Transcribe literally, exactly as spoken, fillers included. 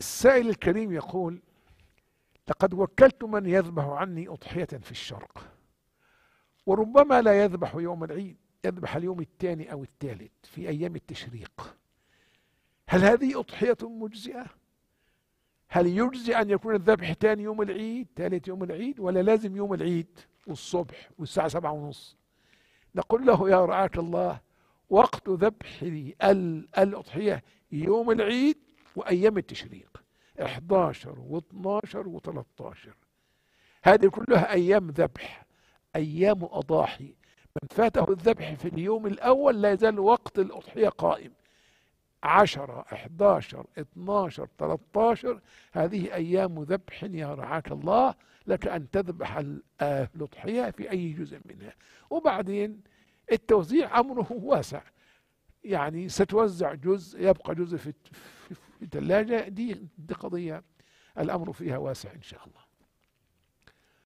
السائل الكريم يقول: لقد وكلت من يذبح عني أضحية في الشرق، وربما لا يذبح يوم العيد، يذبح اليوم الثاني أو الثالث في أيام التشريق. هل هذه أضحية مجزئة؟ هل يجزي أن يكون الذبح ثاني يوم العيد، ثالث يوم العيد، ولا لازم يوم العيد والصبح والساعة سبعة ونص؟ نقول له: يا رعاك الله، وقت ذبح الأضحية يوم العيد وأيام التشريق إحدى عشر واثني عشر وثلاثة عشر، هذه كلها أيام ذبح، أيام أضاحي. من فاته الذبح في اليوم الأول لا يزال وقت الأضحية قائم. عشرة، إحدى عشر، اثني عشر، ثلاثة عشر، هذه أيام ذبح يا رعاك الله، لك أن تذبح الأضحية في أي جزء منها. وبعدين التوزيع أمره واسع، يعني ستوزع جزء، يبقى جزء في الثلاجة، دي, دي قضية الأمر فيها واسع إن شاء الله.